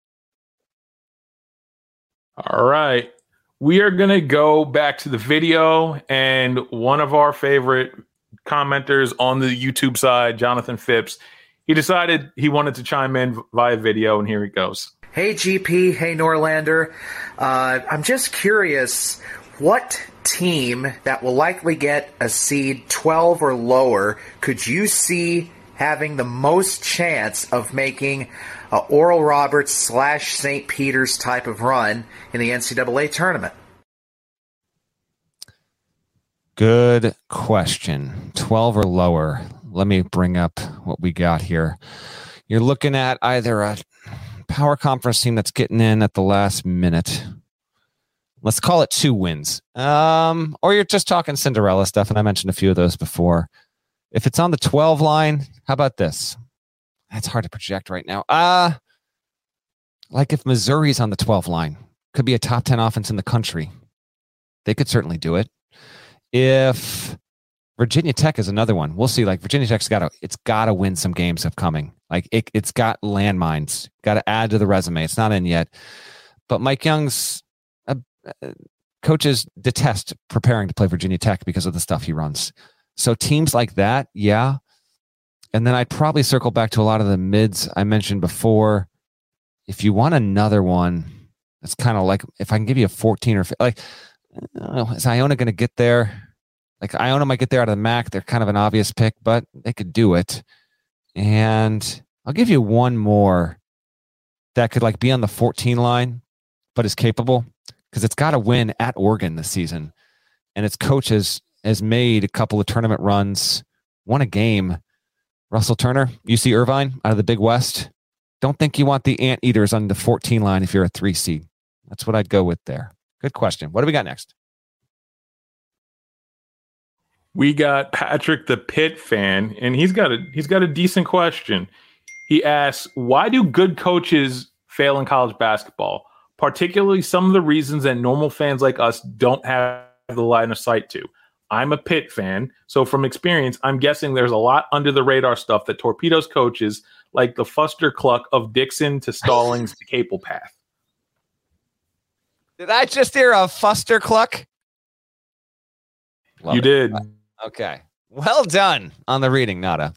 All right. We are going to go back to the video, and one of our favorite commenters on the YouTube side, Jonathan Phipps. He decided he wanted to chime in via video, and here he goes. Hey, G P. Hey, Norlander. Uh, I'm just curious, what team that will likely get a seed twelve or lower could you see having the most chance of making a Oral Roberts slash Saint Peter's type of run in the N C double A tournament? Good question. twelve or lower. Let me bring up what we got here. You're looking at either a power conference team that's getting in at the last minute. Let's call it two wins. Um, or you're just talking Cinderella stuff, and I mentioned a few of those before. If it's on the twelve line, how about this? That's hard to project right now. Uh, like if Missouri's on the twelve line, could be a top ten offense in the country. They could certainly do it. If Virginia Tech is another one, we'll see. Like Virginia Tech's got to, it's got to win some games upcoming. Like it, it's got landmines. Got to add to the resume. It's not in yet, but Mike Young's uh, uh, coaches detest preparing to play Virginia Tech because of the stuff he runs. So teams like that, yeah. And then I'd probably circle back to a lot of the mids I mentioned before. If you want another one, it's kind of like if I can give you a fourteen or like, I don't know, is Iona going to get there? Like Iona might get there out of the M A C. They're kind of an obvious pick, but they could do it. And I'll give you one more that could like be on the fourteen line, but is capable because it's got to win at Oregon this season. And its coach has, has made a couple of tournament runs, won a game. Russell Turner, U C Irvine out of the Big West. Don't think you want the Anteaters on the fourteen line if you're a three seed. That's what I'd go with there. Good question. What do we got next? We got Patrick the Pitt fan, and he's got a he's got a decent question. He asks, why do good coaches fail in college basketball? Particularly some of the reasons that normal fans like us don't have the line of sight to. I'm a Pitt fan, so from experience, I'm guessing there's a lot under the radar stuff that torpedoes coaches like the Fuster Cluck of Dixon to Stallings to Capel Path. Did I just hear a Fuster Cluck? Love you it. did. Okay. Well done on the reading, Nada.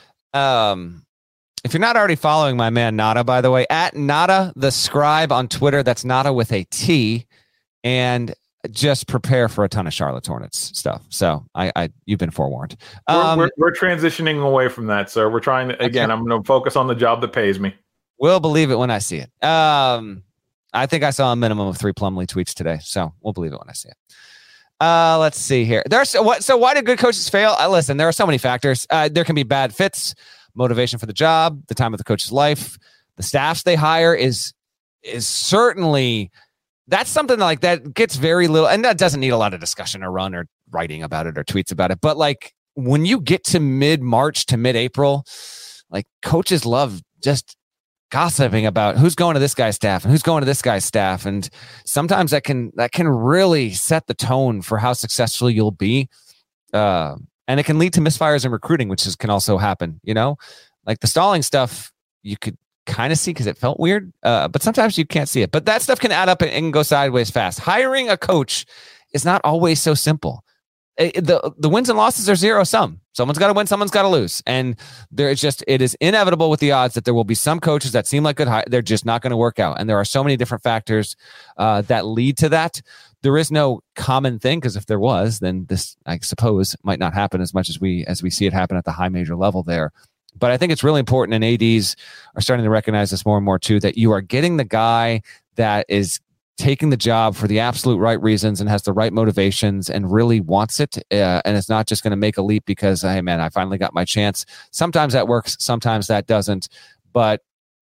Um, if you're not already following my man Nada, by the way, at Nada the Scribe on Twitter, that's Nada with a T, and just prepare for a ton of Charlotte Hornets stuff. So I, I you've been forewarned. Um, we're, we're, we're transitioning away from that, sir. We're trying to, again, okay. I'm going to focus on the job that pays me. We'll believe it when I see it. Um, I think I saw a minimum of three Plumlee tweets today, so we'll believe it when I see it. Uh, let's see here. There's what. So why do good coaches fail? Uh, listen, there are so many factors. Uh, there can be bad fits, motivation for the job, the time of the coach's life, the staffs they hire is is certainly that's something like that gets very little, and that doesn't need a lot of discussion or run or writing about it or tweets about it. But like when you get to mid March to mid April, like coaches love just gossiping about who's going to this guy's staff and who's going to this guy's staff. And sometimes that can, that can really set the tone for how successful you'll be. Uh, and it can lead to misfires in recruiting, which is, can also happen, you know, like the stalling stuff you could kind of see because it felt weird. Uh, but sometimes you can't see it, but that stuff can add up and, and go sideways fast. Hiring a coach is not always so simple. It, the the wins and losses are zero sum. Someone's got to win, someone's got to lose, and there is just it is inevitable with the odds that there will be some coaches that seem like good. High, they're just not going to work out, and there are so many different factors uh, that lead to that. There is no common thing because if there was, then this I suppose might not happen as much as we as we see it happen at the high major level there. But I think it's really important, and A Ds are starting to recognize this more and more too, that you are getting the guy that is taking the job for the absolute right reasons and has the right motivations and really wants it. Uh, and it's not just going to make a leap because, hey, man, I finally got my chance. Sometimes that works. Sometimes that doesn't. But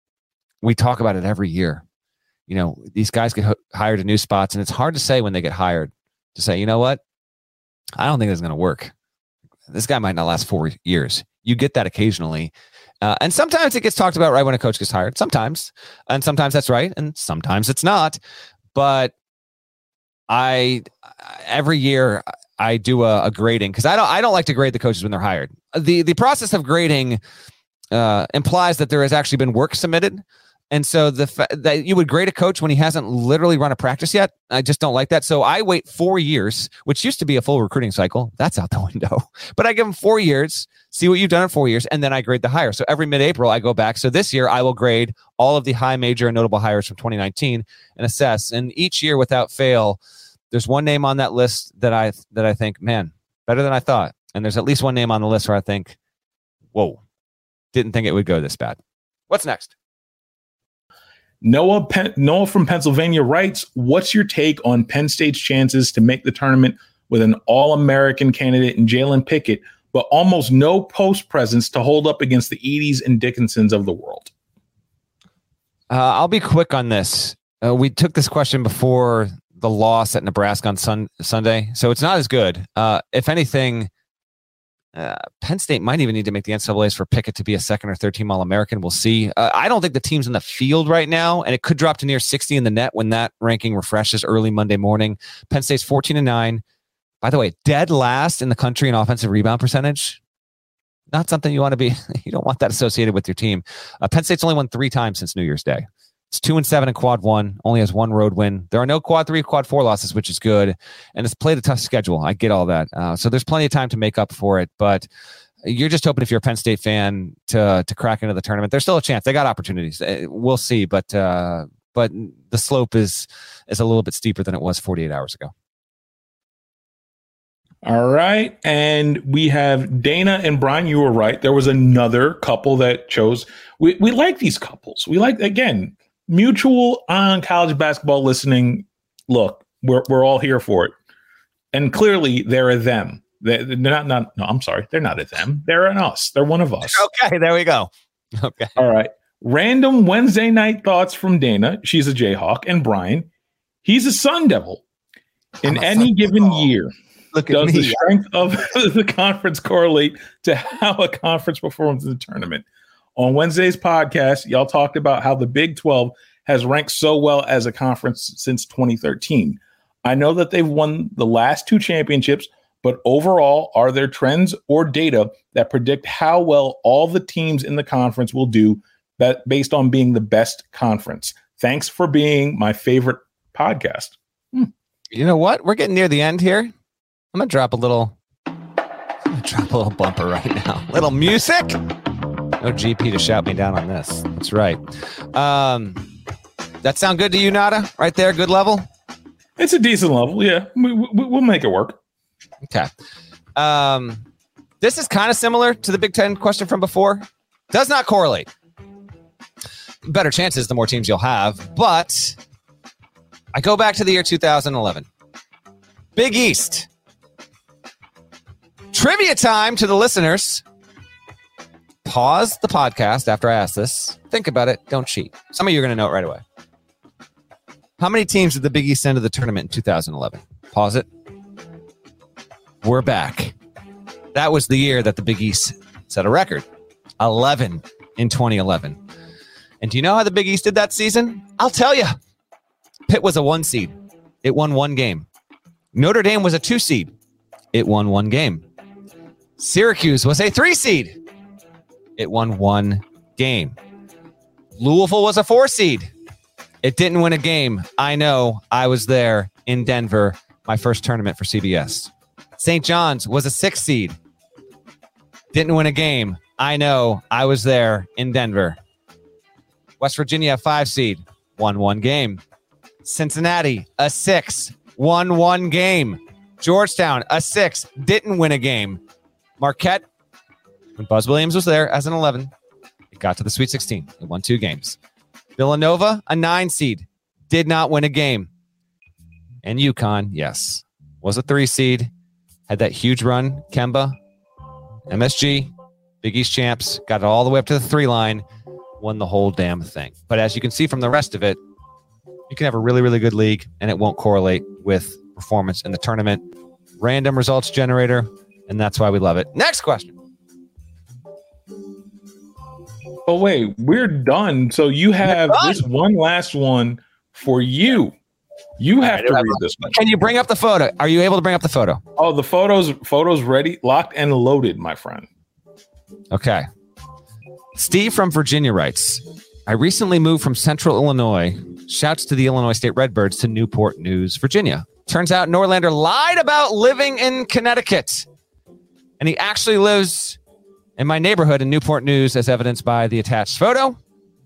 we talk about it every year. You know, these guys get h- hired to new spots, and it's hard to say when they get hired to say, you know what? I don't think this is going to work. This guy might not last four years. You get that occasionally. Uh, and sometimes it gets talked about right when a coach gets hired. Sometimes. And sometimes that's right. And sometimes it's not. But I every year I do a, a grading because I don't I don't like to grade the coaches when they're hired. The the process of grading uh, implies that there has actually been work submitted, And so the fa- that you would grade a coach when he hasn't literally run a practice yet, I just don't like that. So I wait four years, which used to be a full recruiting cycle. That's out the window. But I give them four years, see what you've done in four years, and then I grade the hire. So every mid-April, I go back. So this year, I will grade all of the high major and notable hires from twenty nineteen and assess. And each year, without fail, there's one name on that list that I that I think, man, better than I thought. And there's at least one name on the list where I think, whoa, didn't think it would go this bad. What's next? Noah Pen- Noah from Pennsylvania writes, what's your take on Penn State's chances to make the tournament with an All-American candidate in Jalen Pickett, but almost no post presence to hold up against the Edys and Dickinsons of the world? Uh, I'll be quick on this. Uh, we took this question before the loss at Nebraska on sun- Sunday, so it's not as good. Uh, if anything, Uh, Penn State might even need to make the N C double A's for Pickett to be a second or third team All-American. We'll see. Uh, I don't think the team's in the field right now, and it could drop to near sixty in the net when that ranking refreshes early Monday morning. Penn State's fourteen and nine. By the way, dead last in the country in offensive rebound percentage. Not something you want to be. You don't want that associated with your team. Uh, Penn State's only won three times since New Year's Day. It's two and seven in quad one, only has one road win. There are no quad three, quad four losses, which is good. And it's played a tough schedule. I get all that. Uh, so there's plenty of time to make up for it. But you're just hoping if you're a Penn State fan to to crack into the tournament. There's still a chance. They got opportunities. We'll see. But uh, but the slope is is a little bit steeper than it was forty-eight hours ago. All right. And we have Dana and Brian. You were right. There was another couple that chose. We, we like these couples. We like, again, mutual on college basketball listening. Look, we're we're all here for it. And clearly they're a them. They're not, not, no, I'm sorry. They're not a them. They're an us. They're one of us. Okay, there we go. Okay. All right. Random Wednesday night thoughts from Dana. She's a Jayhawk. And Brian, he's a Sun Devil. In any given Devil. year, Look at does me. the strength of the conference correlate to how a conference performs in the tournament? On Wednesday's podcast, y'all talked about how the Big twelve has ranked so well as a conference since twenty thirteen. I know that they've won the last two championships, but overall, are there trends or data that predict how well all the teams in the conference will do that based on being the best conference? Thanks for being my favorite podcast. Hmm. You know what? We're getting near the end here. I'm going to drop a little, I'm going to drop a little bumper right now. Little music. No G P to shout me down on this. That's right. Um, that sound good to you, Nada? Right there, good level? It's a decent level, yeah. We, we, we'll make it work. Okay. Um, this is kind of similar to the Big Ten question from before. Does not correlate. Better chances the more teams you'll have, but I go back to the year two thousand eleven. Big East. Trivia time to the listeners. Pause the podcast after I ask this. Think about it. Don't cheat. Some of you are going to know it right away. How many teams did the Big East send to the tournament in two thousand eleven? Pause it. We're back. That was the year that the Big East set a record. eleven in twenty eleven. And do you know how the Big East did that season? I'll tell you. Pitt was a one seed. It won one game. Notre Dame was a two seed. It won one game. Syracuse was a three seed. It won one game. Louisville was a four seed. It didn't win a game. I know. I was there in Denver, my first tournament for C B S. Saint John's was a six seed. Didn't win a game. I know. I was there in Denver. West Virginia, a five seed. Won one game. Cincinnati, a six. Won one game. Georgetown, a six. Didn't win a game. Marquette, when Buzz Williams was there as an eleven, it got to the Sweet sixteen. It won two games. Villanova, a nine seed. Did not win a game. And UConn, yes, was a three seed. Had that huge run. Kemba, M S G, Big East champs, got it all the way up to the three line, won the whole damn thing. But as you can see from the rest of it, you can have a really, really good league, and it won't correlate with performance in the tournament. Random results generator, and that's why we love it. Next question. Oh, wait, we're done. So you have this one last one for you. You have to read this one. Can you bring up the photo? Are you able to bring up the photo? Oh, the photos, photos ready, locked and loaded, my friend. Okay. Steve from Virginia writes, I recently moved from Central Illinois. Shouts to the Illinois State Redbirds to Newport News, Virginia. Turns out Norlander lied about living in Connecticut. And he actually lives in my neighborhood in Newport News, as evidenced by the attached photo.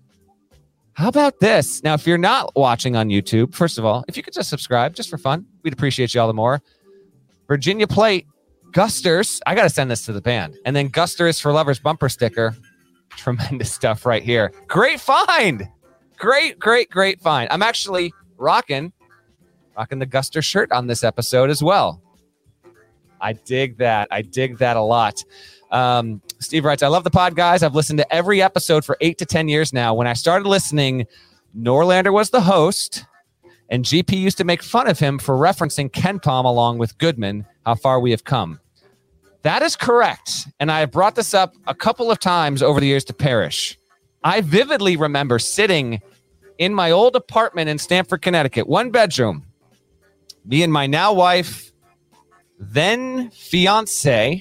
How about this? Now, if you're not watching on YouTube, first of all, if you could just subscribe just for fun, we'd appreciate you all the more. Virginia Plate, Gusters. I got to send this to the band. And then Gusters for Lovers bumper sticker. Tremendous stuff right here. Great find. Great, great, great find. I'm actually rocking, rocking the Guster shirt on this episode as well. I dig that. I dig that a lot. Um, Steve writes, I love the pod, guys. I've listened to every episode for eight to ten years now. When I started listening, Norlander was the host, and G P used to make fun of him for referencing KenPom along with Goodman. How far we have come. That is correct. And I have brought this up a couple of times over the years to Parrish. I vividly remember sitting in my old apartment in Stamford, Connecticut, one bedroom, me and my now wife, then fiance,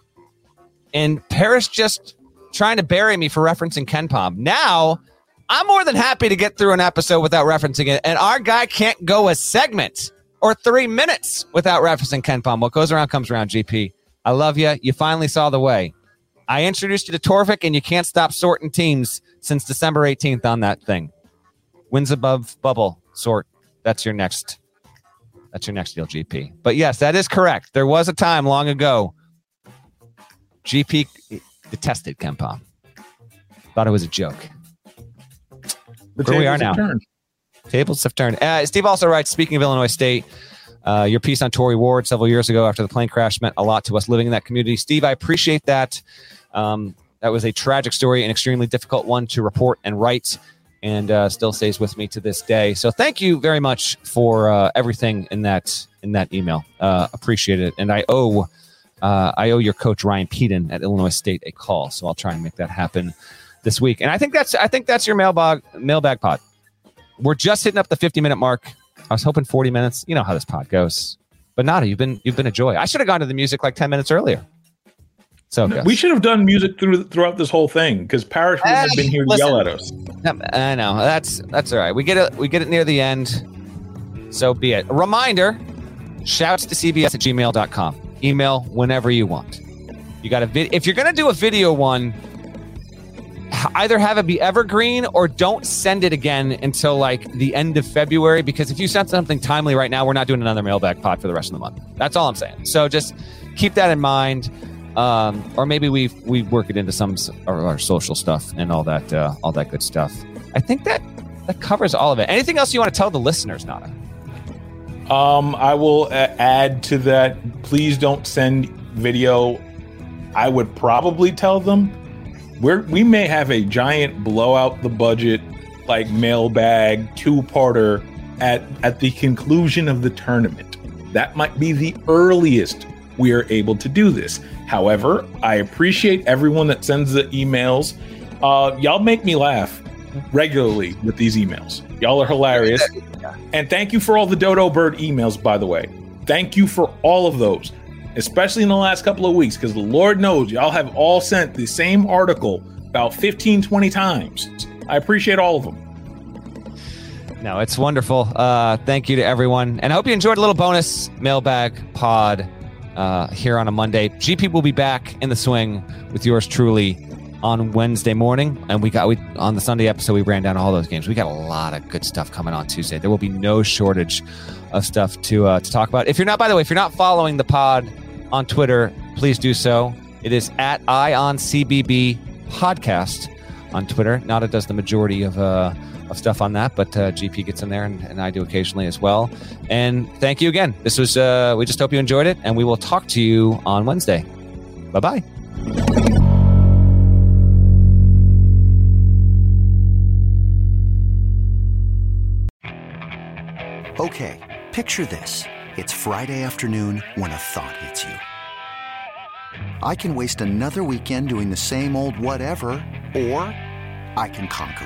and Parrish just trying to bury me for referencing KenPom. Now, I'm more than happy to get through an episode without referencing it, and our guy can't go a segment or three minutes without referencing KenPom. What goes around comes around, G P. I love you. You finally saw the way. I introduced you to Torvik, and you can't stop sorting teams since December eighteenth on that thing. Wins above bubble sort. That's your next. That's your next deal, G P. But yes, that is correct. There was a time long ago. G P detested KenPom. Thought it was a joke. The Where we are now. Turned. Tables have turned. Uh, Steve also writes, speaking of Illinois State, uh, your piece on Tory Ward several years ago after the plane crash meant a lot to us living in that community. Steve, I appreciate that. Um, that was a tragic story, an extremely difficult one to report and write, and uh, still stays with me to this day. So thank you very much for uh, everything in that in that email. Uh, appreciate it. And I owe uh, I owe your coach Ryan Peden at Illinois State a call, so I'll try and make that happen this week. And I think that's I think that's your mailbag mailbag pod. We're just hitting up the fifty minute mark. I was hoping forty minutes. You know how this pod goes. But Nada, you've been you've been a joy. I should have gone to the music like ten minutes earlier. So no, we should have done music through throughout this whole thing because Parrish wouldn't have been here to listen, yell at us. I know that's that's all right. We get it. We get it near the end. So be it. A reminder: shouts to C B S at gmail dot com. Email whenever you want. You got a vid. If you're gonna do a video one, either have it be evergreen or don't send it again until like the end of February, because if you send something timely right now, we're not doing another mailbag pod for the rest of the month. That's all I'm saying. So just keep that in mind. Um, or maybe we we work it into some of our, our social stuff and all that uh, all that good stuff. I think that that covers all of it. Anything else you want to tell the listeners, Nada? Um, I will uh, add to that. Please don't send video. I would probably tell them we're we may have a giant blowout the budget like mailbag two-parter at at the conclusion of the tournament. That might be the earliest we are able to do this. However, I appreciate everyone that sends the emails. Uh, y'all make me laugh regularly with these emails. Y'all are hilarious. And thank you for all the Dodo Bird emails, by the way. Thank you for all of those, especially in the last couple of weeks, because the Lord knows y'all have all sent the same article about fifteen, twenty times. I appreciate all of them. No, it's wonderful. Uh, thank you to everyone. And I hope you enjoyed a little bonus mailbag pod uh, here on a Monday. G P will be back in the swing with yours truly on Wednesday morning. And we got we on the Sunday episode, we ran down all those games. We got a lot of good stuff coming on Tuesday. There will be no shortage of stuff to uh, to talk about. If you're not, by the way, if you're not following the pod on Twitter, please do so. It is at IonCBB Podcast on Twitter. Nada does the majority of uh, of stuff on that, but uh, G P gets in there, and, and I do occasionally as well. And thank you again. This was uh, we just hope you enjoyed it, and we will talk to you on Wednesday. Bye bye. Okay, picture this. It's Friday afternoon when a thought hits you. I can waste another weekend doing the same old whatever, or I can conquer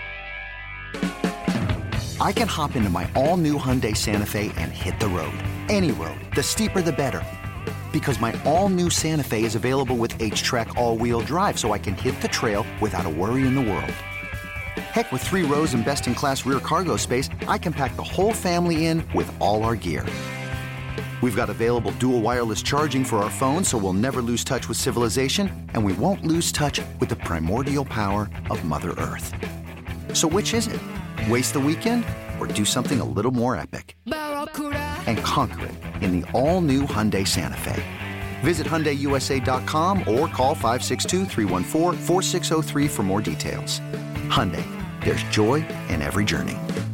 it. I can hop into my all-new Hyundai Santa Fe and hit the road. Any road. The steeper, the better. Because my all-new Santa Fe is available with H-Track all-wheel drive, so I can hit the trail without a worry in the world. Heck, with three rows and best-in-class rear cargo space, I can pack the whole family in with all our gear. We've got available dual wireless charging for our phones, so we'll never lose touch with civilization, and we won't lose touch with the primordial power of Mother Earth. So which is it? Waste the weekend or do something a little more epic? And conquer it in the all-new Hyundai Santa Fe. Visit Hyundai U S A dot com or call five six two, three one four, four six zero three for more details. Hyundai, there's joy in every journey.